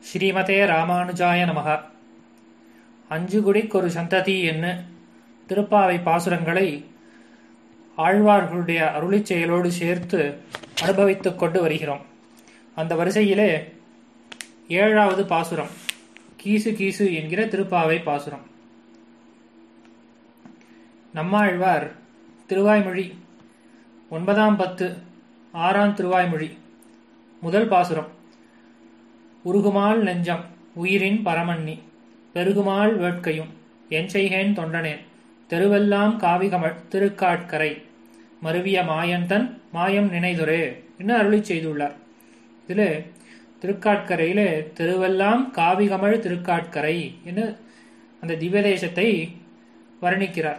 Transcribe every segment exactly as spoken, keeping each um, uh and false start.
ஸ்ரீமதே ராமானுஜாய நமக. அஞ்சுகுடிக்கொரு சந்ததி என்ன திருப்பாவை பாசுரங்களை ஆழ்வார்களுடைய அருளிச் செயலோடு சேர்த்து அனுபவித்துக் கொண்டு வருகிறோம். அந்த வரிசையிலே ஏழாவது பாசுரம் கீசு கீசு என்கிற திருப்பாவை பாசுரம். நம்மாழ்வார் திருவாய்மொழி ஒன்பதாம் பத்து ஆறாம் திருவாய்மொழி முதல் பாசுரம். உருகுமால் நெஞ்சம் உயிரின் பரமன்னி பெருகுமால் வேட்கையும் என் செய்கேன் தொண்டனேன் தெருவெல்லாம் காவிகமழ் திருக்காட்கரை மருவிய மாயன்தன் மாயம் நினைதுரே என்று அருளி செய்துள்ளார். இதில் திருக்காட்கரையிலே தெருவெல்லாம் காவிகமழ் திருக்காட்கரை என்று அந்த திவ்யதேசத்தை வர்ணிக்கிறார்.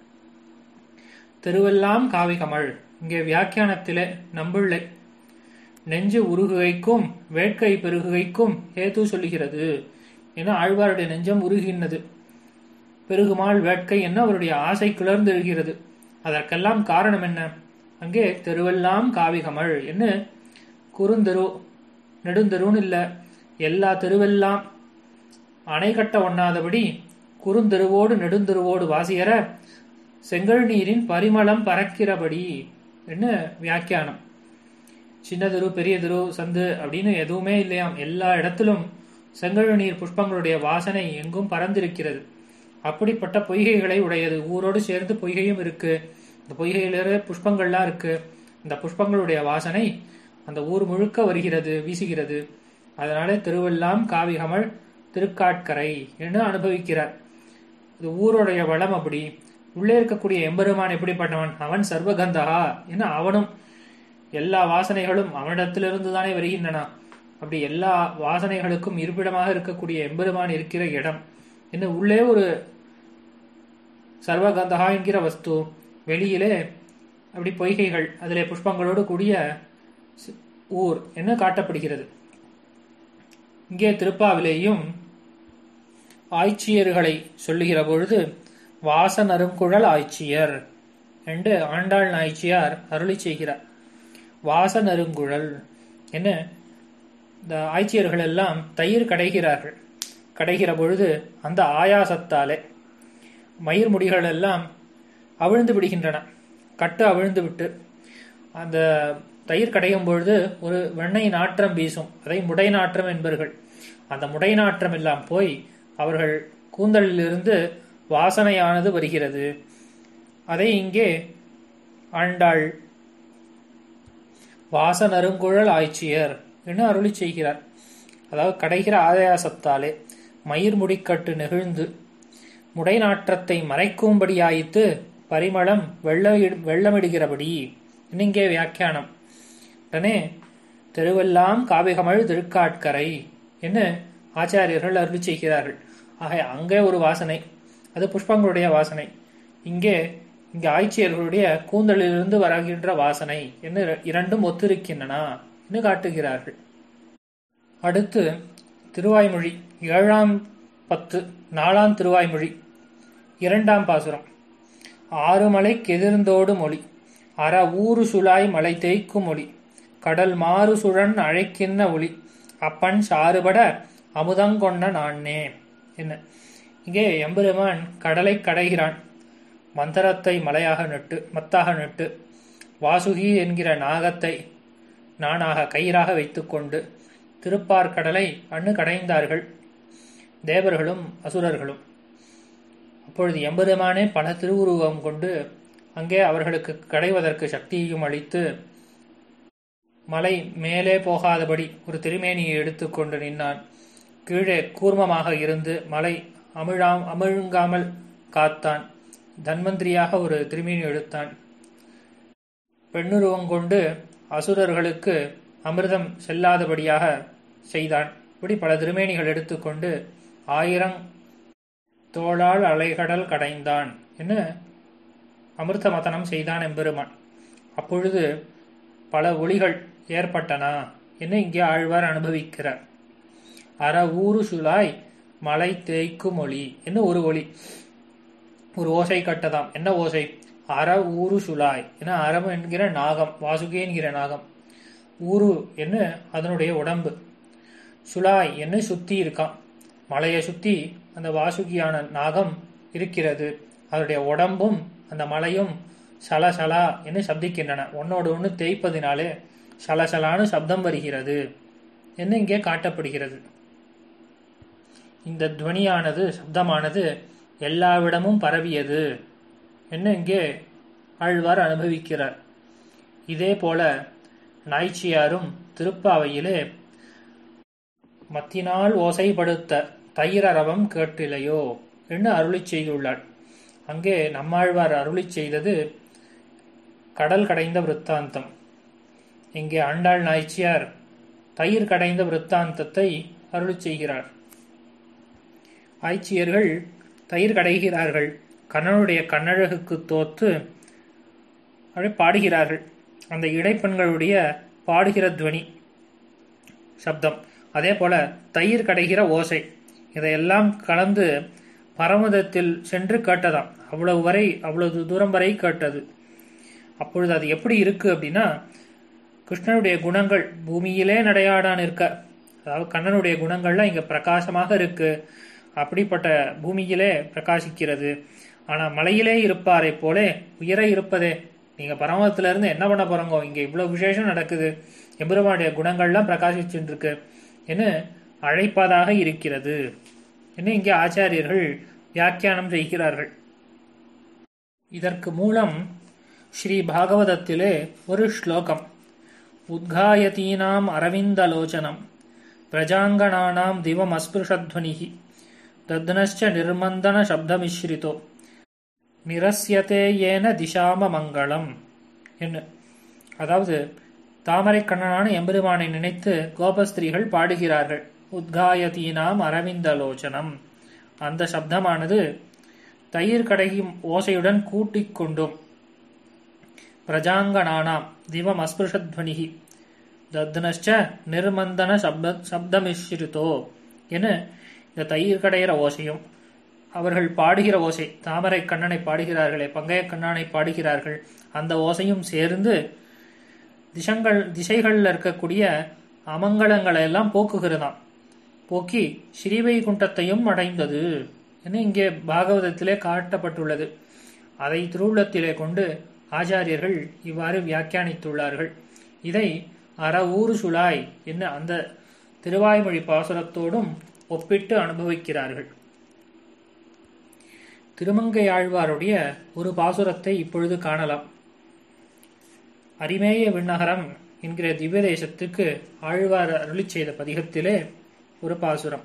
தெருவெல்லாம் காவிகமழ் இங்கே வியாக்கியானத்திலே நம்பிள்ளை நெஞ்சு உருகுகைக்கும் வேட்கை பெருகுகைக்கும் ஹேது சொல்லுகிறது. என ஆழ்வாருடைய நெஞ்சம் உருகினது, பெருகுமாள் வேட்கை என்ன அவருடைய ஆசை கிளர்ந்து எழுகிறது. அதற்கெல்லாம் காரணம் என்ன? அங்கே தெருவெல்லாம் காவிகமழ் என்ன குறுந்தெரு நெடுந்தெருன்னு இல்லை, எல்லா தெருவெல்லாம் அணை கட்ட ஒண்ணாதபடி குறுந்தெருவோடு நெடுந்தெருவோடு வாசியற செங்கல் நீரின் பரிமளம் பறக்கிறபடி என்ன வியாக்கியானம். சின்ன தெரு பெரிய தெரு சந்து அப்படின்னு எதுவுமே இல்லையாம், எல்லா இடத்திலும் செங்கல் நீர் புஷ்பங்களுடைய வாசனை எங்கும் பறந்திருக்கிறது. அப்படிப்பட்ட பொய்கைகளை உடையது. ஊரோடு சேர்ந்து பொய்கையும் இருக்கு, இந்த பொய்கையில புஷ்பங்கள்லாம் இருக்கு. இந்த புஷ்பங்களுடைய வாசனை அந்த ஊர் முழுக்க வருகிறது, வீசுகிறது. அதனால திருவெல்லாம் காவிகமழ் திருக்காட்கரை என்று அனுபவிக்கிறார். இது ஊருடைய வளம். அப்படி உள்ளே இருக்கக்கூடிய எம்பெருமான் எப்படிப்பட்டவன்? அவன் சர்வகந்தகா என்ன, அவனும் எல்லா வாசனைகளும் அவனிடத்திலிருந்து தானே வருகின்றன. அப்படி எல்லா வாசனைகளுக்கும் இருப்பிடமாக இருக்கக்கூடிய எம்பெருமான் இருக்கிற இடம் என்ன, உள்ளே ஒரு சர்வகந்தகா என்கிற வஸ்து, வெளியிலே அப்படி பொய்கைகள், அதிலே புஷ்பங்களோடு கூடிய ஊர் என்ன காட்டப்படுகிறது. இங்கே திருப்பாவிலேயும் ஆய்ச்சியர்களை சொல்லுகிற பொழுது வாசன் அருங்குழல் ஆய்ச்சியர் என்று ஆண்டாள் நாய்ச்சியார் அருளி செய்கிறார். வாசன் அருங்குழல் என்ன, இந்த ஆய்ச்சியர்கள் எல்லாம் தயிர் கடைகிறார்கள். கடைகிற பொழுது அந்த ஆயாசத்தாலே மயிர் முடிகள் எல்லாம் அவிழ்ந்து விடுகின்றன. கட்டு அவிழ்ந்து விட்டு அந்த தயிர் கடையும் பொழுது ஒரு வெண்ணெய் நாற்றம் வீசும். அதை முடை நாற்றம் என்பர்கள். அந்த முடை நாற்றம் எல்லாம் போய் அவர்கள் கூந்தலிலிருந்து வாசனையானது வருகிறது. அதை இங்கே ஆண்டாள் வாசன் அருங்குழல் ஆய்ச்சியர் என்று அருளி செய்கிறார். அதாவது கடைகிற ஆயாசத்தாலே மயிர் முடிக்கட்டு நெகிழ்ந்து முடை நாற்றத்தை மறைக்கும்படியாயித்து பரிமளம் வெள்ள வெள்ளமிடுகிறபடி இங்கே வியாக்கியானம். உடனே தெருவெல்லாம் காவிகமழ் திருக்காட்கரை என்று ஆச்சாரியர்கள் அருளி செய்கிறார்கள். ஆக அங்கே ஒரு வாசனை, அது புஷ்பங்களுடைய வாசனை. இங்கே இங்கே ஆய்ச்சியர்களுடைய கூந்தலிலிருந்து வருகின்ற வாசனை என்று இரண்டும் ஒத்திருக்கின்றன என்று காட்டுகிறார்கள். அடுத்து திருவாய்மொழி ஏழாம் பத்து நாலாம் திருவாய்மொழி இரண்டாம் பாசுரம். ஆறு மலை கெதிர்ந்தோடு மொழி அற ஊறு சுழாய் மலை தேய்க்கும் மொழி கடல் மாறு சுழன் அழைக்கின்ற ஒளி அப்பன் சாறுபட அமுதங்கொண்ட நானே என்ன. இங்கே எம்பெருமான் கடலை கடைகிறான். மந்தரத்தை மலையாக நட்டு மத்தாக நட்டு வாசுகி என்கிற நாகத்தை நானாக கயிறாக வைத்துக்கொண்டு திருப்பார்கடலை அண்ணு கடைந்தார்கள் தேவர்களும் அசுரர்களும். அப்பொழுது எம்பெருமானே பல திருவுருவம் கொண்டு அங்கே அவர்களுக்கு கடைவதற்கு சக்தியையும் அளித்து மலை மேலே போகாதபடி ஒரு திருமேனியை எடுத்துக்கொண்டு நின்னான். கீழே கூர்மமாக இருந்து மலை அமிழாம் அமிழ்ங்காமல் காத்தான். தன்வந்திரியாக ஒரு திருமேனி எடுத்தான். பெண்ணுருவம் கொண்டு அசுரர்களுக்கு அமிர்தம் செல்லாதபடியாக செய்தான். இப்படி பல திருமேனிகள் எடுத்துக்கொண்டு ஆயிரம் தோளால் அலைகடல் கடைந்தான் என்ன அமிர்த மதனம் செய்தான் எம்பெருமான். அப்பொழுது பல ஒளிகள் ஏற்பட்டன என்ன இங்கே ஆழ்வார் அனுபவிக்கிறார். அற ஊறு சுழாய் மலை தேய்க்கும் ஒளி என்ன ஒரு ஒளி, ஒரு ஓசை கட்டதாம். என்ன ஓசை? அற ஊரு சுழாய் என அறம் என்கிற நாகம், வாசுகி என்கிற நாகம், ஊரு என்ன அதனுடைய உடம்பு, சுலாய் என்று சுத்தி இருக்கான். மலையை சுத்தி அந்த வாசுகியான நாகம் இருக்கிறது. அதனுடைய உடம்பும் அந்த மலையும் சலசலா என்று சப்திக்கின்றன. ஒன்னோடு ஒன்று தேய்ப்பதினாலே சலசலான்னு சப்தம் வருகிறது என்று இங்கே காட்டப்படுகிறது. இந்த துவனியானது சப்தமானது எல்லாவிடமும் பரவியது என்று இங்கே ஆழ்வார் அனுபவிக்கிறார். இதே போல நாய்ச்சியாரும் திருப்பாவையிலே மத்தினால் ஓசைப்படுத்த தயிரரவம் கேட்டிலையோ என்று அருளி செய்துள்ளார். அங்கே நம்மாழ்வார் அருளி செய்தது கடல் கடைந்த விருத்தாந்தம். இங்கே ஆண்டாள் நாய்ச்சியார் தயிர் கடைந்த விருத்தாந்தத்தை அருளி செய்கிறார். ஆய்ச்சியர்கள் தயிர் கடைகிறார்கள். கண்ணனுடைய கண்ணழகுக்கு தோத்து அப்படி பாடுகிறார்கள். அந்த இடைப்பெண்களுடைய பாடுகிற துவனி சப்தம், அதே போல தயிர் கடைகிற ஓசை, இதையெல்லாம் கலந்து பரமதத்தில் சென்று கேட்டதாம். அவ்வளவு வரை அவ்வளவு தூரம் வரை கேட்டது. அப்பொழுது அது எப்படி இருக்கு அப்படின்னா, கிருஷ்ணனுடைய குணங்கள் பூமியிலே நடையாடான் இருக்க, அதாவது கண்ணனுடைய குணங்கள்லாம் இங்க பிரகாசமாக இருக்கு. அப்படிப்பட்ட பூமியிலே பிரகாசிக்கிறது. ஆனா மலையிலே இருப்பாரை போலே உயர இருப்பதே. நீங்க பரமதத்துல இருந்து என்ன பண்ண போறோங்க, இங்க இவ்வளவு விசேஷம் நடக்குது, எம்பெருமானுடைய குணங்கள்லாம் பிரகாசிச்சுட்டு இருக்கு என்று அழைப்பதாக இருக்கிறது என்று இங்கே ஆச்சாரியர்கள் வியாக்கியானம் செய்கிறார்கள். இதற்கு மூலம் ஸ்ரீ பாகவதத்திலே ஒரு ஸ்லோகம், உத்காயதீனாம் அரவிந்தலோச்சனம் பிரஜாங்கணானாம் திவம் அஸ்பிருஷத்வனிஹி தத்னஸ்ச நிர்மந்தன சப்தமிஸ்ரிதோ நிரஸ்யதே ஏன திசாம மங்களம் என்று. அதாவது தாமரை கண்ணனான எம்பெருமானை நினைத்து கோபஸ்திரீகள் பாடுகிறார்கள். உத்காயதீனாம் அரவிந்தலோச்சனம், அந்த சப்தமானது தயிர் கடையும் ஓசையுடன் கூட்டிக் கொண்டும் பிரஜாங்கணானாம் திவம் அஸ்பிருஷத்வனிஹி தத்னஸ்ச நிர்மந்தன சப்த சப்தமிஸ்ரிதோ என இந்த தயிர் கடையிற ஓசையும் அவர்கள் பாடுகிற ஓசை, தாமரை கண்ணனை பாடுகிறார்களே, பங்கைய கண்ணனை பாடுகிறார்கள், அந்த ஓசையும் சேர்ந்து திசங்கள் திசைகளில் இருக்கக்கூடிய அமங்கலங்களை எல்லாம் போக்குகிறதாம். போக்கி ஸ்ரீவைகுண்டத்தையும் அடைந்தது என இங்கே பாகவதத்திலே காட்டப்பட்டுள்ளது. அதை திருவுள்ளத்திலே கொண்டு ஆச்சாரியர்கள் இவ்வாறு வியாக்கியானித்துள்ளார்கள். இதை அறவூறு சுலாய் என்ன அந்த திருவாய்மொழி பாசுரத்தோடும் ஒப்பிட்டு அனுபவிக்கிறார்கள். திருமங்கையாழ்வாருடைய ஒரு பாசுரத்தை இப்பொழுது காணலாம். அரிமேய விண்ணகரம் என்கிற திவ்ய தேசத்துக்கு ஆழ்வார் அருளி செய்த பதிகத்திலே ஒரு பாசுரம்.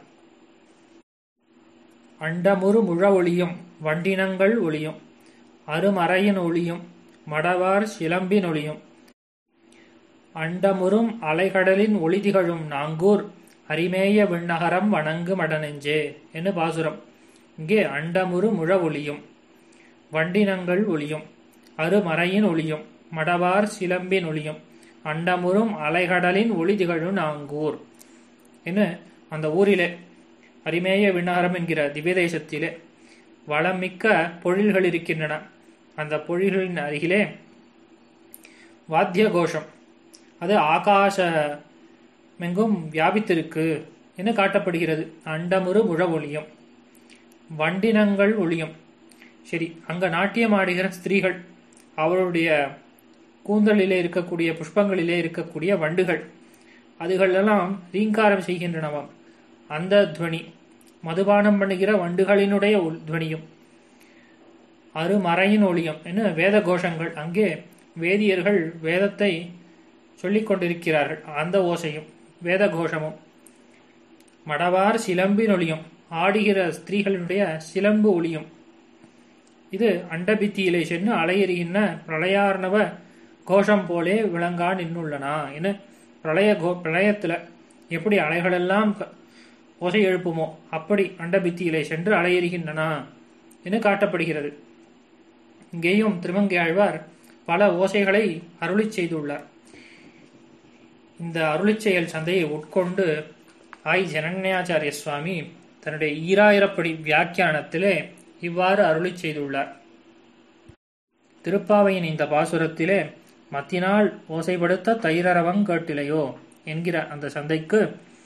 அண்டமுறு முழ ஒளியும் வண்டினங்கள் ஒளியும் அருமறையின் ஒளியும் மடவார் சிலம்பின் ஒளியும் அண்டமுறும் அலைகடலின் ஒளி திகழும் நாங்கூர் அரிமேய விண்ணகரம் வணங்கு மடனெஞ்சே என்று பாசுரம். இங்கே அண்டமுறு முழ ஒளியும் வண்டினங்கள் ஒளியும் அருமறையின் ஒளியும் மடவார் சிலம்பின் ஒளியும் அண்டமுறும் அலைகடலின் ஒளி திகழும் நாங்கூர் என்று அந்த ஊரிலே அரிமேய விண்ணகரம் என்கிற திவ்யதேசத்திலே வளமிக்க பொழில்கள் இருக்கின்றன. அந்த பொழில்களின் அருகிலே வாத்திய கோஷம் அது ஆகாச மெங்கும் வியாபித்திருக்கு என்று காட்டப்படுகிறது. அண்டமுறு முழ ஒளியும் வண்டினங்கள் ஒளியும். சரி, அங்க நாட்டியம் ஆடுகிற ஸ்திரீகள், அவருடைய கூந்தலிலே இருக்கக்கூடிய புஷ்பங்களிலே இருக்கக்கூடிய வண்டுகள், அதுகளெல்லாம் ரீங்காரம் செய்கின்றனவாம். அந்த துவனி மதுபானம் பண்ணுகிற வண்டுகளினுடைய துவனியும் அருமறையின் ஒளியும் என்ன வேத கோஷங்கள், அங்கே வேதியர்கள் வேதத்தை சொல்லிக் கொண்டிருக்கிறார்கள், அந்த ஓசையும் வேத கோஷமும் மடவார் சிலம்பின் ஒளியும் ஆடுகிற ஸ்திரீகளுடைய சிலம்பு ஒளியும். இது அண்டபித்தியிலே சென்று அலையெறிகின்ற பிரளயார்ணவ கோஷம் போலே விளங்கா நின்றுள்ளனா என பிரளய கோ பிரளயத்துல எப்படி அலைகளெல்லாம் ஓசை எழுப்புமோ அப்படி அண்டபித்தியிலே சென்று அலையெறிகின்றனா என காட்டப்படுகிறது. இங்கேயும் திருமங்கையாழ்வார் பல ஓசைகளை அருளி செய்துள்ளார். இந்த அருளி செயல் சந்தையை உட்கொண்டு ஆய் ஜனன்யாச்சாரிய சுவாமி தன்னுடைய ஈராயிரப்படி வியாக்கியானத்திலே இவ்வாறு அருளி செய்துள்ளார். திருப்பாவையின் இந்த பாசுரத்திலே மத்தினால் ஓசைப்படுத்த தயிரரவங் கேட்டிலையோ என்கிற அந்த சந்தைக்கு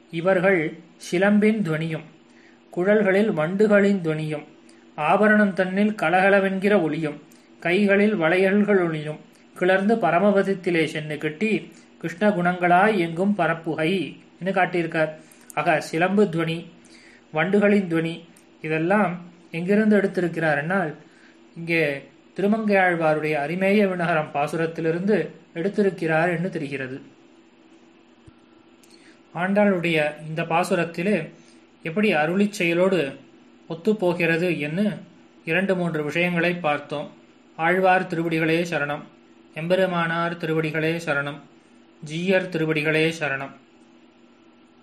இவர்கள் சிலம்பின் துவனியும் குழல்களில் வண்டுகளின் துவனியும் ஆபரணம் தன்னில் கலகலவென்கிற ஒளியும் கைகளில் வளையல்கள் ஒளியும் கிளர்ந்து பரமபதத்திலே சென்று கட்டி கிருஷ்ண குணங்களாய் எங்கும் பரப்புகை என்று காட்டியிருக்கார். ஆக சிலம்பு துவனி, வண்டுகளின் துவனி இதெல்லாம் எங்கிருந்து எடுத்திருக்கிறார் என்னால் இங்கே திருமங்கையாழ்வாருடைய அரிமேய விண்ணகரம் பாசுரத்திலிருந்து எடுத்திருக்கிறார் என்று தெரிகிறது. ஆண்டாளுடைய இந்த பாசுரத்திலே எப்படி அருளிச் செயலோடு ஒத்துப்போகிறது என்று இரண்டு மூன்று விஷயங்களை பார்த்தோம். ஆழ்வார் திருவடிகளே சரணம், எம்பெருமானார் திருவடிகளே சரணம், ஜீயர் திருவடிகளே சரணம்.